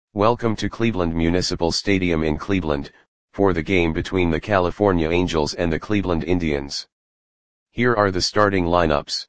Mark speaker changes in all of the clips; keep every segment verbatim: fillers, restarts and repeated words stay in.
Speaker 1: Welcome to Cleveland Municipal Stadium in Cleveland, for the game between the California Angels and the Cleveland Indians. Here are the starting lineups.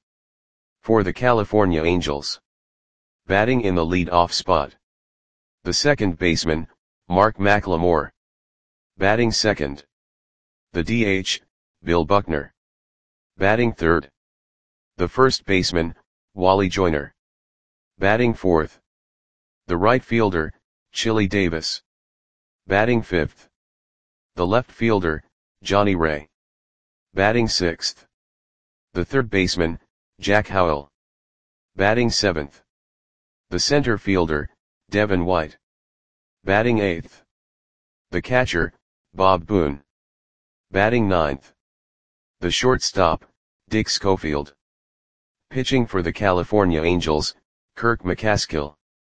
Speaker 1: For the California Angels. Batting in the lead-off spot. The second baseman, Mark McLemore. Batting second. The D H, Bill Buckner. Batting third. The first baseman, Wally Joyner. Batting fourth. The right fielder, Chili Davis. Batting fifth. The left fielder, Johnny Ray. Batting sixth. The third baseman, Jack Howell. Batting seventh. The center fielder, Devin White. Batting eighth. The catcher, Bob Boone. Batting ninth. The shortstop, Dick Schofield. Pitching for the California Angels, Kirk McCaskill.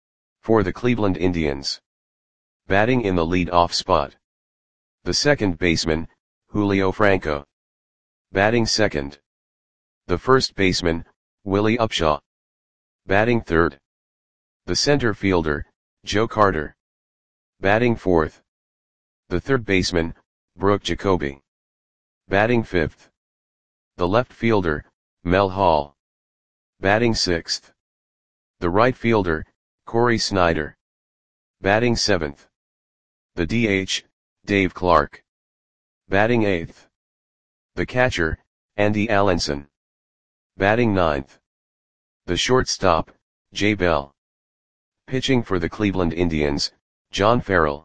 Speaker 1: For the Cleveland Indians. Batting in the lead-off spot. The second baseman, Julio Franco. Batting second. The first baseman, Willie Upshaw. Batting third. The center fielder, Joe Carter. Batting fourth. The third baseman, Brooke Jacoby. Batting fifth. The left fielder, Mel Hall. Batting sixth. The right fielder, Corey Snyder. Batting seventh. The D H, Dave Clark. Batting eighth. The catcher, Andy Allenson. Batting ninth. The shortstop, Jay Bell. Pitching for the Cleveland Indians, John Farrell.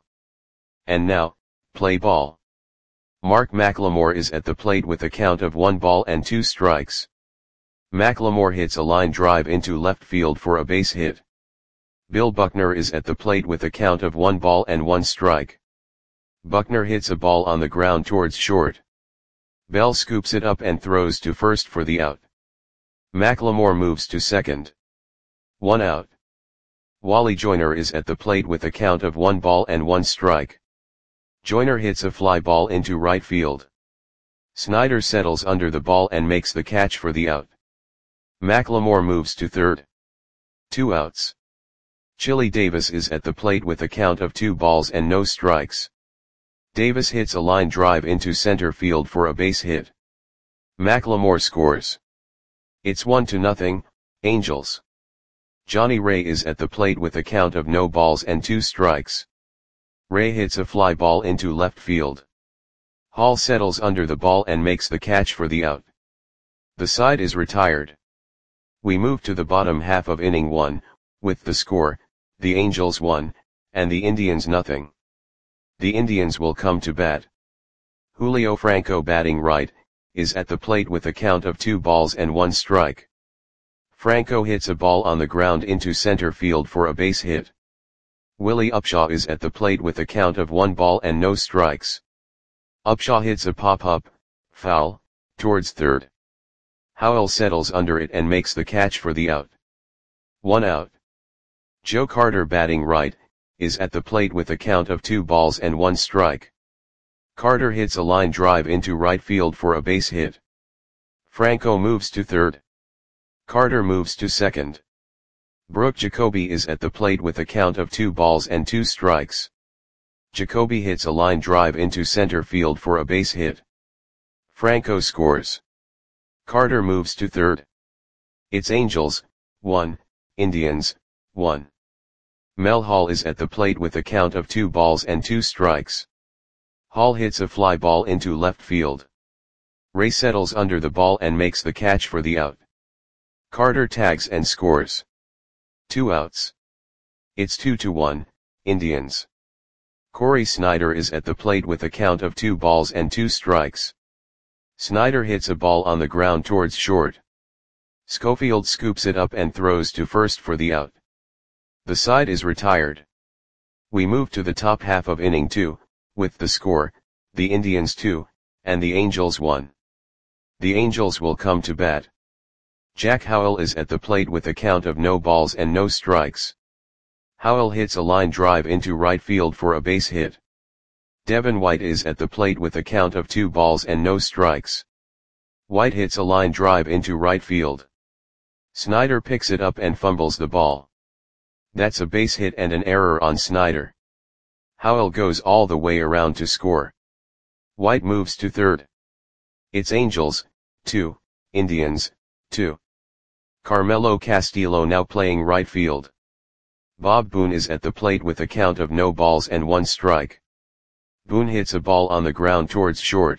Speaker 1: And now, play ball. Mark McLemore is at the plate with a count of one ball and two strikes. McLemore hits a line drive into left field for a base hit. Bill Buckner is at the plate with a count of one ball and one strike. Buckner hits a ball on the ground towards short. Bell scoops it up and throws to first for the out. McLemore moves to second. One out. Wally Joyner is at the plate with a count of one ball and one strike. Joyner hits a fly ball into right field. Snyder settles under the ball and makes the catch for the out. McLemore moves to third. Two outs. Chili Davis is at the plate with a count of two balls and no strikes. Davis hits a line drive into center field for a base hit. McLemore scores. It's one to nothing, Angels. Johnny Ray is at the plate with a count of no balls and two strikes. Ray hits a fly ball into left field. Hall settles under the ball and makes the catch for the out. The side is retired. We move to the bottom half of inning one, with the score, the Angels one, and the Indians nothing. The Indians will come to bat. Julio Franco, batting right, is at the plate with a count of two balls and one strike. Franco hits a ball on the ground into center field for a base hit. Willie Upshaw is at the plate with a count of one ball and no strikes. Upshaw hits a pop-up, foul, towards third. Howell settles under it and makes the catch for the out. One out. Joe Carter, batting right, is at the plate with a count of two balls and one strike. Carter hits a line drive into right field for a base hit. Franco moves to third. Carter moves to second. Brooke Jacoby is at the plate with a count of two balls and two strikes. Jacoby hits a line drive into center field for a base hit. Franco scores. Carter moves to third. It's Angels, one, Indians, one. Mel Hall is at the plate with a count of two balls and two strikes. Hall hits a fly ball into left field. Ray settles under the ball and makes the catch for the out. Carter tags and scores. Two outs. It's two to one, Indians. Corey Snyder is at the plate with a count of two balls and two strikes. Snyder hits a ball on the ground towards short. Schofield scoops it up and throws to first for the out. The side is retired. We move to the top half of inning two, with the score, the Indians two, and the Angels one. The Angels will come to bat. Jack Howell is at the plate with a count of no balls and no strikes. Howell hits a line drive into right field for a base hit. Devin White is at the plate with a count of two balls and no strikes. White hits a line drive into right field. Snyder picks it up and fumbles the ball. That's a base hit and an error on Snyder. Howell goes all the way around to score. White moves to third. It's Angels, two, Indians, two. Carmelo Castillo now playing right field. Bob Boone is at the plate with a count of no balls and one strike. Boone hits a ball on the ground towards short.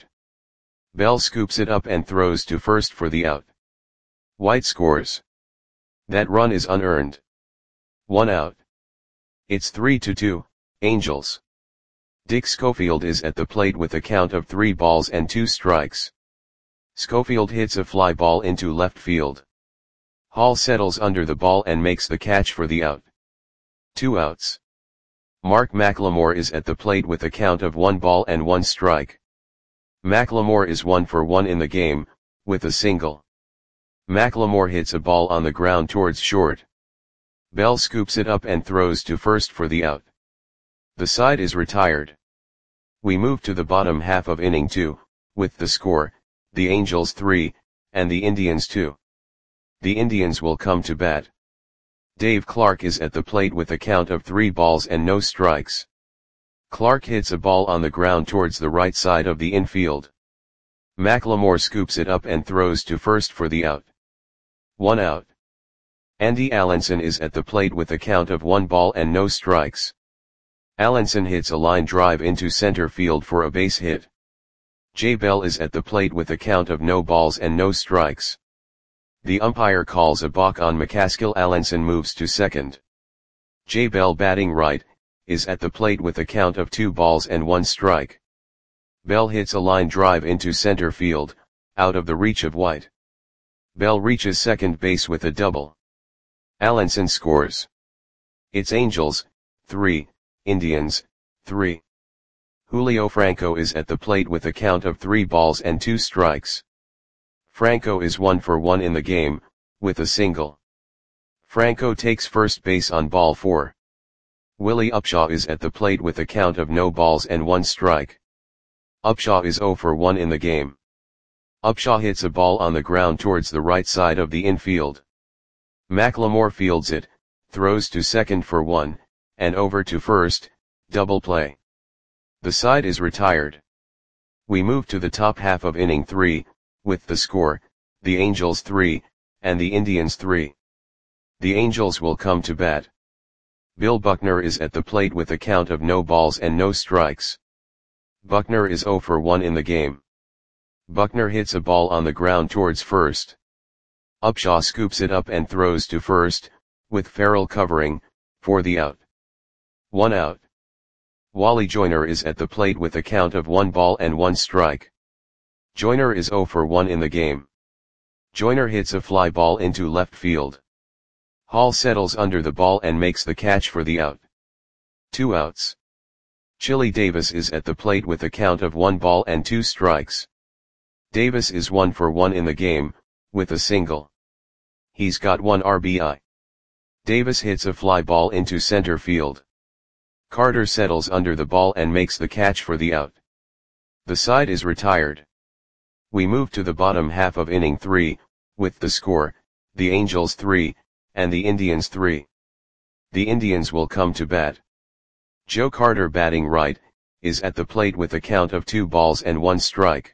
Speaker 1: Bell scoops it up and throws to first for the out. White scores. That run is unearned. One out. It's three to two, Angels. Dick Schofield is at the plate with a count of three balls and two strikes. Schofield hits a fly ball into left field. Hall settles under the ball and makes the catch for the out. Two outs. Mark McLemore is at the plate with a count of one ball and one strike. McLemore is one for one in the game, with a single. McLemore hits a ball on the ground towards short. Bell scoops it up and throws to first for the out. The side is retired. We move to the bottom half of inning two, with the score, the Angels three, and the Indians two. The Indians will come to bat. Dave Clark is at the plate with a count of three balls and no strikes. Clark hits a ball on the ground towards the right side of the infield. McLemore scoops it up and throws to first for the out. One out. Andy Allenson is at the plate with a count of one ball and no strikes. Allenson hits a line drive into center field for a base hit. Jay Bell is at the plate with a count of no balls and no strikes. The umpire calls a balk on McCaskill. Allenson moves to second. Jay Bell, batting right, is at the plate with a count of two balls and one strike. Bell hits a line drive into center field, out of the reach of White. Bell reaches second base with a double. Allenson scores. It's Angels, three, Indians, three. Julio Franco is at the plate with a count of three balls and two strikes. Franco is one for one in the game, with a single. Franco takes first base on ball four. Willie Upshaw is at the plate with a count of no balls and one strike. Upshaw is zero for one in the game. Upshaw hits a ball on the ground towards the right side of the infield. McLemore fields it, throws to second for one, and over to first, double play. The side is retired. We move to the top half of inning three, with the score, the Angels three, and the Indians three. The Angels will come to bat. Bill Buckner is at the plate with a count of no balls and no strikes. Buckner is zero for one in the game. Buckner hits a ball on the ground towards first. Upshaw scoops it up and throws to first, with Farrell covering, for the out. One out. Wally Joyner is at the plate with a count of one ball and one strike. Joyner is zero for one in the game. Joyner hits a fly ball into left field. Hall settles under the ball and makes the catch for the out. Two outs. Chili Davis is at the plate with a count of one ball and two strikes. Davis is one for one in the game, with a single. He's got one R B I. Davis hits a fly ball into center field. Carter settles under the ball and makes the catch for the out. The side is retired. We move to the bottom half of inning three, with the score, the Angels three, and the Indians three. The Indians will come to bat. Joe Carter, batting right, is at the plate with a count of two balls and one strike.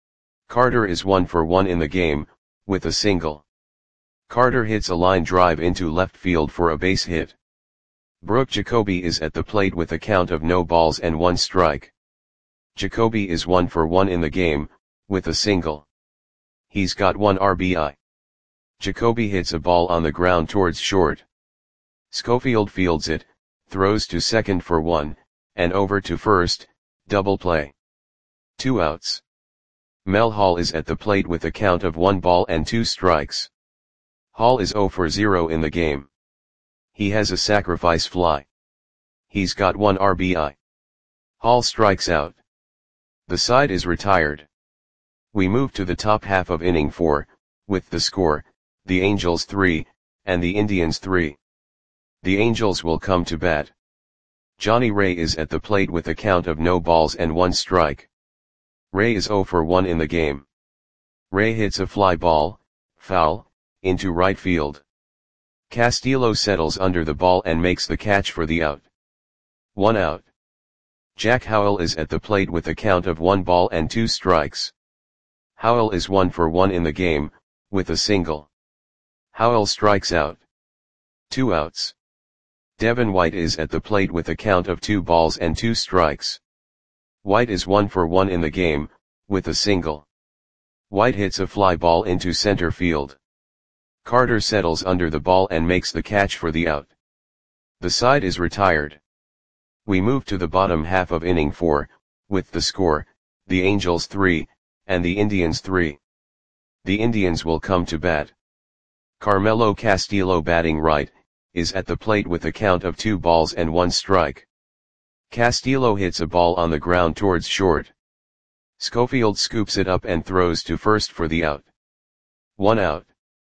Speaker 1: Carter is one for one in the game, with a single. Carter hits a line drive into left field for a base hit. Brooke Jacoby is at the plate with a count of no balls and one strike. Jacoby is one for one in the game, with a single. He's got one R B I. Jacoby hits a ball on the ground towards short. Schofield fields it, throws to second for one, and over to first, double play. Two outs. Mel Hall is at the plate with a count of one ball and two strikes. Hall is zero for zero in the game. He has a sacrifice fly. He's got one R B I. Hall strikes out. The side is retired. We move to the top half of inning four, with the score, the Angels three, and the Indians three. The Angels will come to bat. Johnny Ray is at the plate with a count of no balls and one strike. Ray is zero for one in the game. Ray hits a fly ball, foul, into right field. Castillo settles under the ball and makes the catch for the out. One out. Jack Howell is at the plate with a count of one ball and two strikes. Howell is one for one in the game, with a single. Howell strikes out. Two outs. Devin White is at the plate with a count of two balls and two strikes. White is one for one in the game, with a single. White hits a fly ball into center field. Carter settles under the ball and makes the catch for the out. The side is retired. We move to the bottom half of inning four, with the score, the Angels three, and the Indians three. The Indians will come to bat. Carmelo Castillo, batting right, is at the plate with a count of two balls and one strike. Castillo hits a ball on the ground towards short. Schofield scoops it up and throws to first for the out. One out.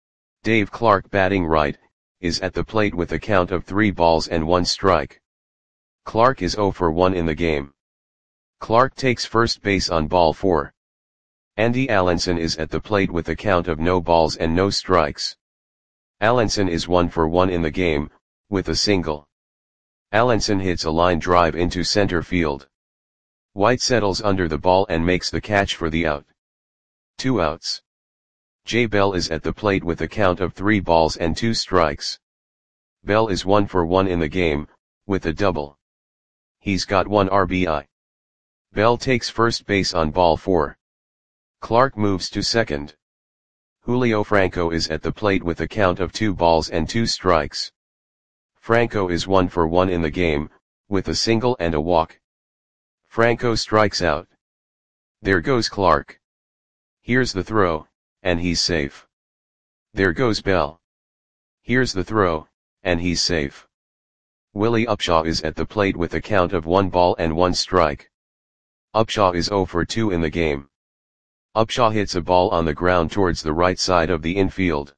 Speaker 1: Dave Clark, batting right, is at the plate with a count of three balls and one strike. Clark is zero for one in the game. Clark takes first base on ball four. Andy Allenson is at the plate with a count of no balls and no strikes. Allenson is one for one in the game, with a single. Allenson hits a line drive into center field. White settles under the ball and makes the catch for the out. Two outs. Jay Bell is at the plate with a count of three balls and two strikes. Bell is one for one in the game, with a double. He's got one R B I. Bell takes first base on ball four. Clark moves to second. Julio Franco is at the plate with a count of two balls and two strikes. Franco is one for one in the game, with a single and a walk. Franco strikes out. There goes Clark. Here's the throw, and he's safe. There goes Bell. Here's the throw, and he's safe. Willie Upshaw is at the plate with a count of one ball and one strike. Upshaw is zero for two in the game. Upshaw hits a ball on the ground towards the right side of the infield.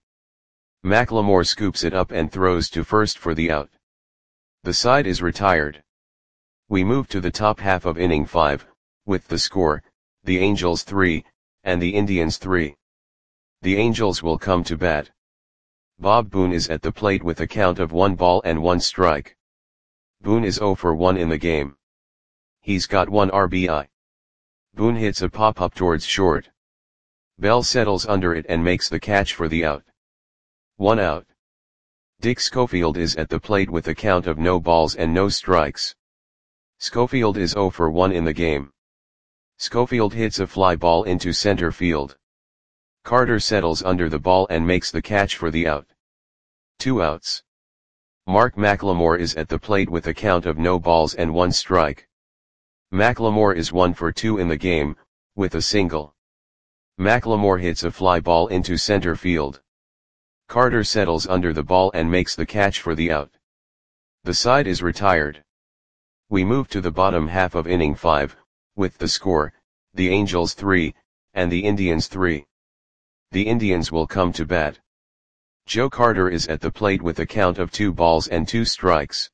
Speaker 1: McLemore scoops it up and throws to first for the out. The side is retired. We move to the top half of inning five, with the score, the Angels three, and the Indians three. The Angels will come to bat. Bob Boone is at the plate with a count of one ball and one strike. Boone is zero for one in the game. He's got one R B I. Boone hits a pop-up towards short. Bell settles under it and makes the catch for the out. One out. Dick Schofield is at the plate with a count of no balls and no strikes. Schofield is zero for one in the game. Schofield hits a fly ball into center field. Carter settles under the ball and makes the catch for the out. Two outs. Mark McLemore is at the plate with a count of no balls and one strike. McLemore is one for two in the game, with a single. McLemore hits a fly ball into center field. Carter settles under the ball and makes the catch for the out. The side is retired. We move to the bottom half of inning five, with the score, the Angels three, and the Indians three. The Indians will come to bat. Joe Carter is at the plate with a count of two balls and two strikes.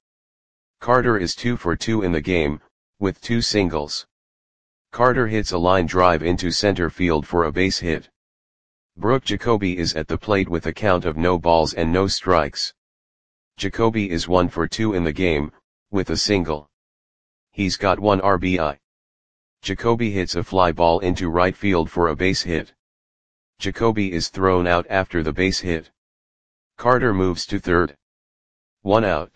Speaker 1: Carter is two for two in the game, with two singles. Carter hits a line drive into center field for a base hit. Brooke Jacoby is at the plate with a count of no balls and no strikes. Jacoby is one for two in the game, with a single. He's got one R B I. Jacoby hits a fly ball into right field for a base hit. Jacoby is thrown out after the base hit. Carter moves to third. One out.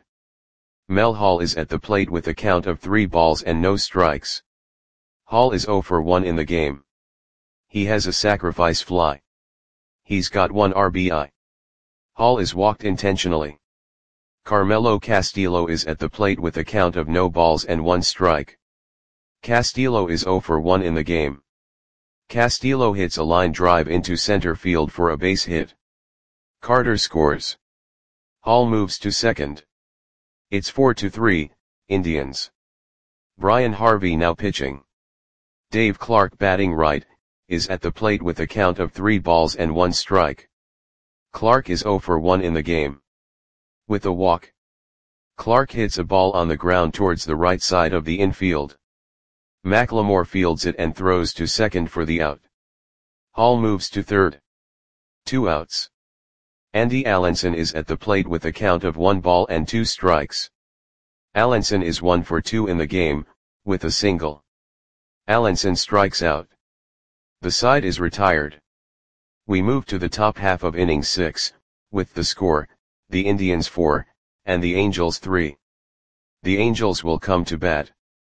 Speaker 1: Mel Hall is at the plate with a count of three balls and no strikes. Hall is zero for one in the game. He has a sacrifice fly. He's got one R B I. Hall is walked intentionally. Carmelo Castillo is at the plate with a count of no balls and one strike. Castillo is zero for one in the game. Castillo hits a line drive into center field for a base hit. Carter scores. Hall moves to second. It's four to three, Indians. Brian Harvey now pitching. Dave Clark, batting right, is at the plate with a count of three balls and one strike. Clark is zero for one in the game. With a walk. Clark hits a ball on the ground towards the right side of the infield. McLemore fields it and throws to second for the out. Hall moves to third. Two outs. Andy Allenson is at the plate with a count of one ball and two strikes. Allenson is one for two in the game, with a single. Allenson strikes out. The side is retired. We move to the top half of inning six, with the score, the Indians four, and the Angels three. The Angels will come to bat.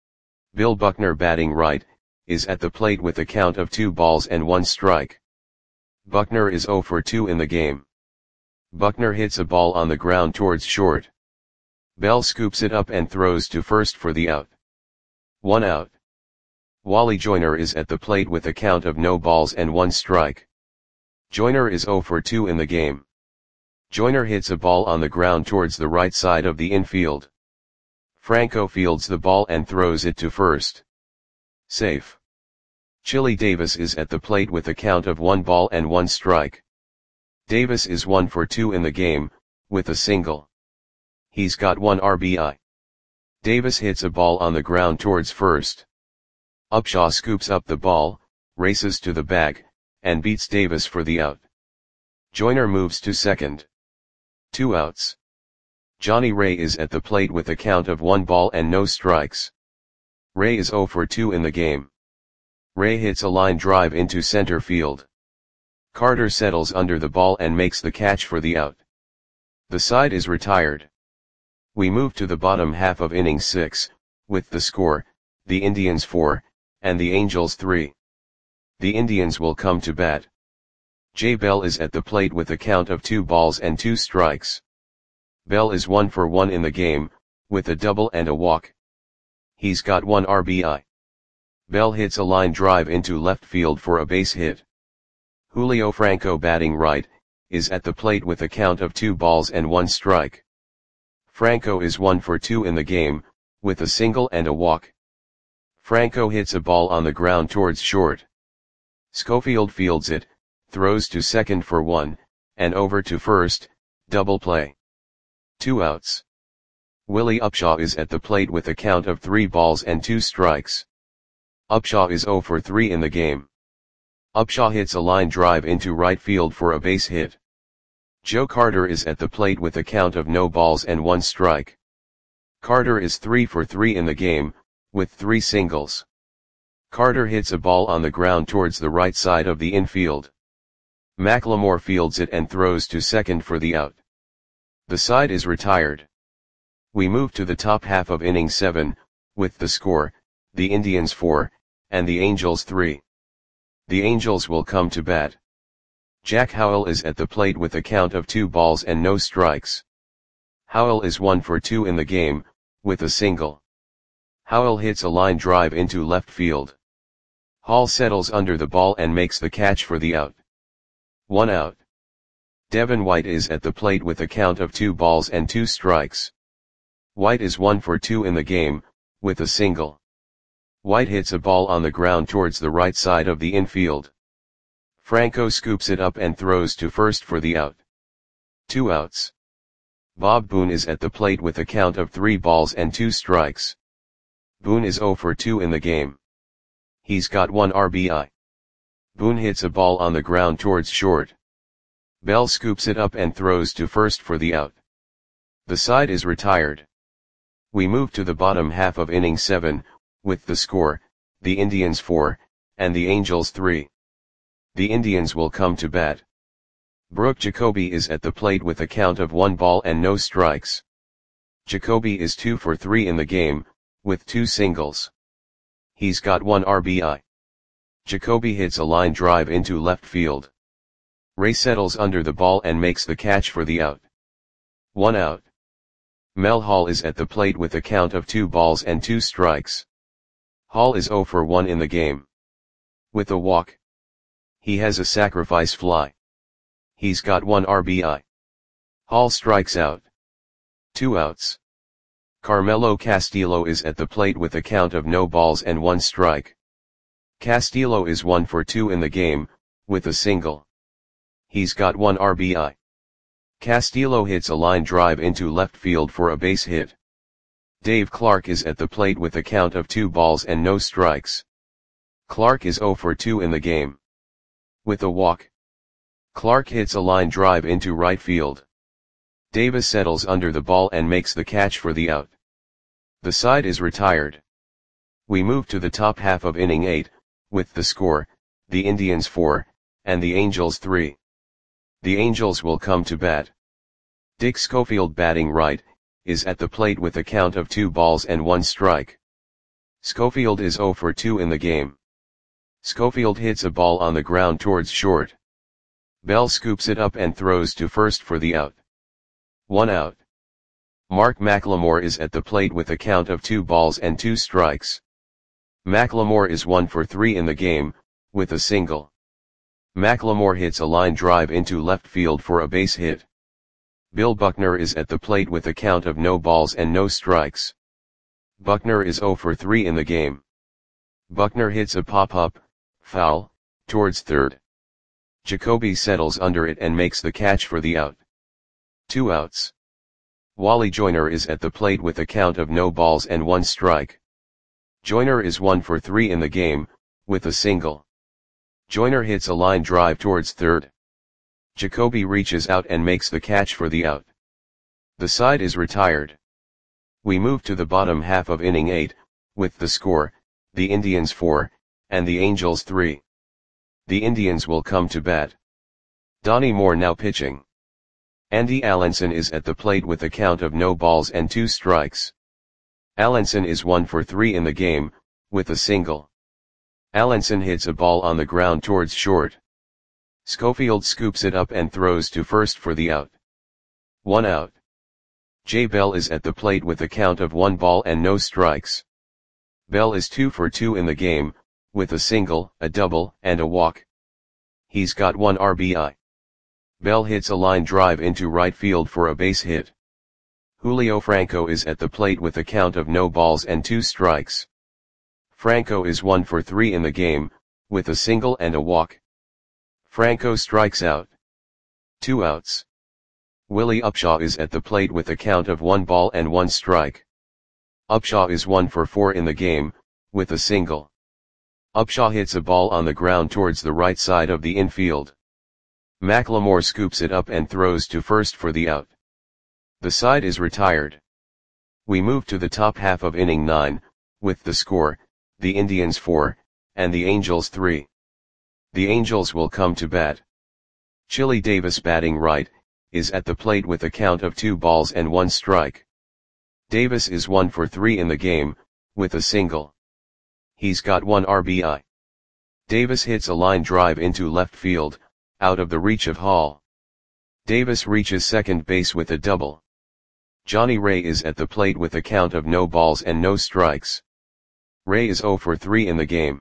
Speaker 1: Bill Buckner, batting right, is at the plate with a count of two balls and one strike. Buckner is zero for two in the game. Buckner hits a ball on the ground towards short. Bell scoops it up and throws to first for the out. One out. Wally Joyner is at the plate with a count of no balls and one strike. Joyner is zero for two in the game. Joyner hits a ball on the ground towards the right side of the infield. Franco fields the ball and throws it to first. Safe. Chili Davis is at the plate with a count of one ball and one strike. Davis is one for two in the game, with a single. He's got one R B I. Davis hits a ball on the ground towards first. Upshaw scoops up the ball, races to the bag, and beats Davis for the out. Joyner moves to second. Two outs. Johnny Ray is at the plate with a count of one ball and no strikes. Ray is zero for two in the game. Ray hits a line drive into center field. Carter settles under the ball and makes the catch for the out. The side is retired. We move to the bottom half of inning six, with the score, the Indians four, and the Angels three. The Indians will come to bat. Jay Bell is at the plate with a count of two balls and two strikes. Bell is one for one in the game, with a double and a walk. He's got one R B I. Bell hits a line drive into left field for a base hit. Julio Franco, batting right, is at the plate with a count of two balls and one strike. Franco is one for two in the game, with a single and a walk. Franco hits a ball on the ground towards short. Schofield fields it, throws to second for one, and over to first, double play. Two outs. Willie Upshaw is at the plate with a count of three balls and two strikes. Upshaw is zero for three in the game. Upshaw hits a line drive into right field for a base hit. Joe Carter is at the plate with a count of no balls and one strike. Carter is three for three in the game, with three singles. Carter hits a ball on the ground towards the right side of the infield. McLemore fields it and throws to second for the out. The side is retired. We move to the top half of inning seven, with the score, the Indians four, and the Angels three. The Angels will come to bat. Jack Howell is at the plate with a count of two balls and no strikes. Howell is one for two in the game, with a single. Howell hits a line drive into left field. Hall settles under the ball and makes the catch for the out. One out. Devin White is at the plate with a count of two balls and two strikes. White is one for two in the game, with a single. White hits a ball on the ground towards the right side of the infield. Franco scoops it up and throws to first for the out. Two outs. Bob Boone is at the plate with a count of three balls and two strikes. Boone is zero for two in the game. He's got one R B I. Boone hits a ball on the ground towards short. Bell scoops it up and throws to first for the out. The side is retired. We move to the bottom half of inning seven, with the score, the Indians four, and the Angels three. The Indians will come to bat. Brooke Jacoby is at the plate with a count of one ball and no strikes. Jacoby is two for three in the game, with two singles. He's got one R B I. Jacoby hits a line drive into left field. Ray settles under the ball and makes the catch for the out. One out. Mel Hall is at the plate with a count of two balls and two strikes. Hall is zero for one in the game. With a walk. He has a sacrifice fly. He's got one R B I. Hall strikes out. Two outs. Carmelo Castillo is at the plate with a count of no balls and one strike. Castillo is one for two in the game, with a single. He's got one R B I. Castillo hits a line drive into left field for a base hit. Dave Clark is at the plate with a count of two balls and no strikes. Clark is zero for two in the game. With a walk. Clark hits a line drive into right field. Davis settles under the ball and makes the catch for the out. The side is retired. We move to the top half of inning eight, with the score, the Indians four, and the Angels three. The Angels will come to bat. Dick Schofield, batting right, is at the plate with a count of two balls and one strike. Schofield is oh for two in the game. Schofield hits a ball on the ground towards short. Bell scoops it up and throws to first for the out. One out. Mark McLemore is at the plate with a count of two balls and two strikes. McLemore is one for three in the game, with a single. McLemore hits a line drive into left field for a base hit. Bill Buckner is at the plate with a count of no balls and no strikes. Buckner is oh for three in the game. Buckner hits a pop-up, foul, towards third. Jacoby settles under it and makes the catch for the out. Two outs. Wally Joyner is at the plate with a count of no balls and one strike. Joyner is one for three in the game, with a single. Joyner hits a line drive towards third. Jacoby reaches out and makes the catch for the out. The side is retired. We move to the bottom half of inning eight, with the score, the Indians four, and the Angels three. The Indians will come to bat. Donnie Moore now pitching. Andy Allenson is at the plate with a count of no balls and two strikes. Allenson is one for three in the game, with a single. Allenson hits a ball on the ground towards short. Schofield scoops it up and throws to first for the out. One out. Jay Bell is at the plate with a count of one ball and no strikes. Bell is two for two in the game, with a single, a double, and a walk. He's got one R B I. Bell hits a line drive into right field for a base hit. Julio Franco is at the plate with a count of no balls and two strikes. Franco is one for three in the game, with a single and a walk. Franco strikes out. Two outs. Willie Upshaw is at the plate with a count of one ball and one strike. Upshaw is one for four in the game, with a single. Upshaw hits a ball on the ground towards the right side of the infield. McLemore scoops it up and throws to first for the out. The side is retired. We move to the top half of inning nine, with the score, the Indians four, and the Angels three. The Angels will come to bat. Chili Davis, batting right, is at the plate with a count of two balls and one strike. Davis is one for three in the game, with a single. He's got one R B I. Davis hits a line drive into left field, out of the reach of Hall. Davis reaches second base with a double. Johnny Ray is at the plate with a count of no balls and no strikes. Ray is oh for three in the game.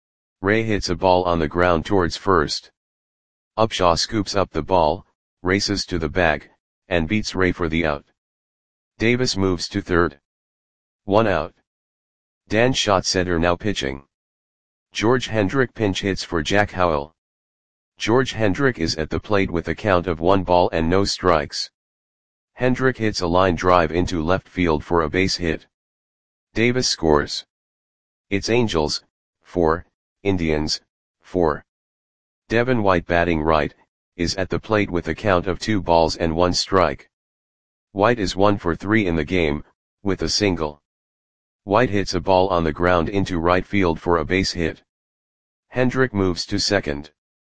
Speaker 1: Ray hits a ball on the ground towards first. Upshaw scoops up the ball, races to the bag, and beats Ray for the out. Davis moves to third. One out. Dan Schatzeder now pitching. George Hendrick pinch hits for Jack Howell. George Hendrick is at the plate with a count of one ball and no strikes. Hendrick hits a line drive into left field for a base hit. Davis scores. It's Angels, four, Indians, four. Devin White, batting right, is at the plate with a count of two balls and one strike. White is one for three in the game, with a single. White hits a ball on the ground into right field for a base hit. Hendrick moves to second.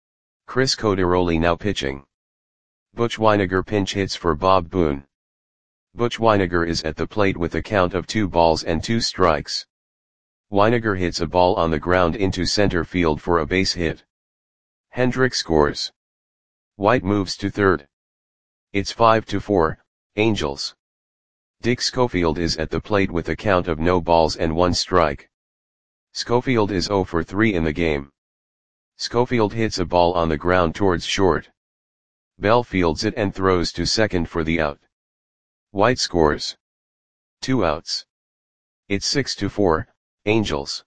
Speaker 1: Chris Coderoli now pitching. Butch Weiniger pinch hits for Bob Boone. Butch Weiniger is at the plate with a count of two balls and two strikes. Weiniger hits a ball on the ground into center field for a base hit. Hendrick scores. White moves to third. It's five to four, Angels. Dick Schofield is at the plate with a count of no balls and one strike. Schofield is oh for three in the game. Schofield hits a ball on the ground towards short. Bell fields it and throws to second for the out. White scores. Two outs. It's six to four, Angels.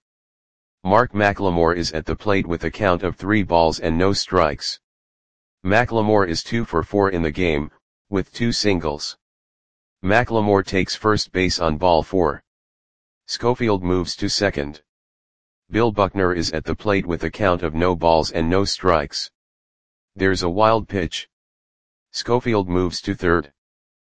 Speaker 1: Mark McLemore is at the plate with a count of three balls and no strikes. McLemore is two for four in the game, with two singles. McLemore takes first base on ball four. Schofield moves to second. Bill Buckner is at the plate with a count of no balls and no strikes. There's a wild pitch. Schofield moves to third.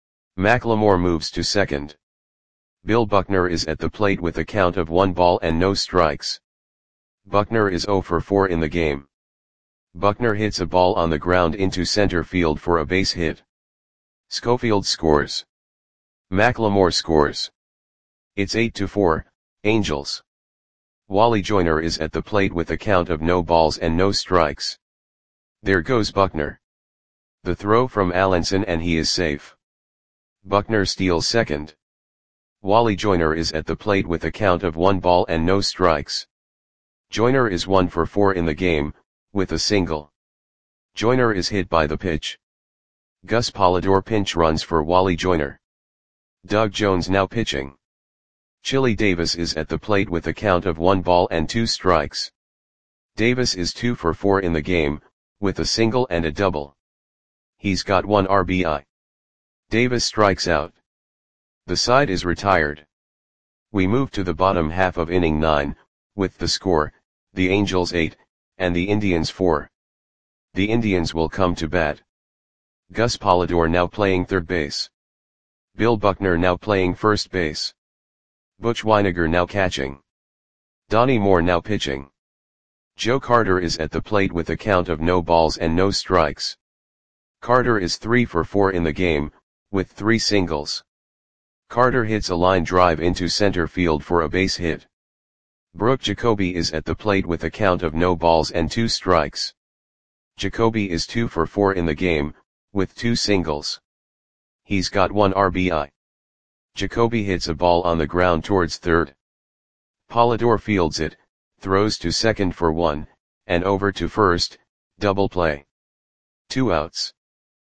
Speaker 1: McLemore moves to second. Bill Buckner is at the plate with a count of one ball and no strikes. Buckner is zero for four in the game. Buckner hits a ball on the ground into center field for a base hit. Schofield scores. McLemore scores. It's eight to four, Angels. Wally Joyner is at the plate with a count of no balls and no strikes. There goes Buckner. The throw from Allenson and he is safe. Buckner steals second. Wally Joyner is at the plate with a count of one ball and no strikes. Joyner is one for four in the game, with a single. Joyner is hit by the pitch. Gus Polidor pinch runs for Wally Joyner. Doug Jones now pitching. Chili Davis is at the plate with a count of one ball and two strikes. Davis is two for four in the game, with a single and a double. He's got one R B I. Davis strikes out. The side is retired. We move to the bottom half of inning nine, with the score, the Angels eight, and the Indians four. The Indians will come to bat. Gus Polidor now playing third base. Bill Buckner now playing first base. Butch Weiniger now catching. Donnie Moore now pitching. Joe Carter is at the plate with a count of no balls and no strikes. Carter is three for four in the game, with three singles. Carter hits a line drive into center field for a base hit. Brooke Jacoby is at the plate with a count of no balls and two strikes. Jacoby is two for four in the game, with two singles. He's got one R B I. Jacoby hits a ball on the ground towards third. Polidor fields it, throws to second for one, and over to first, double play. Two outs.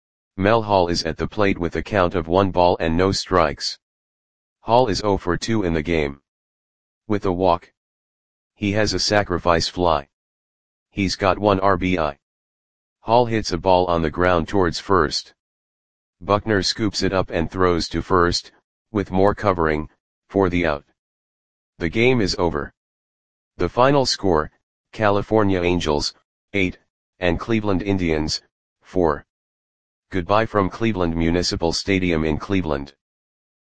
Speaker 1: Mel Hall is at the plate with a count of one ball and no strikes. Hall is zero for two in the game. With a walk. He has a sacrifice fly. He's got one R B I. Hall hits a ball on the ground towards first. Buckner scoops it up and throws to first, with more covering, for the out. The game is over. The final score, California Angels, eight, and Cleveland Indians, four. Goodbye from Cleveland Municipal Stadium in Cleveland.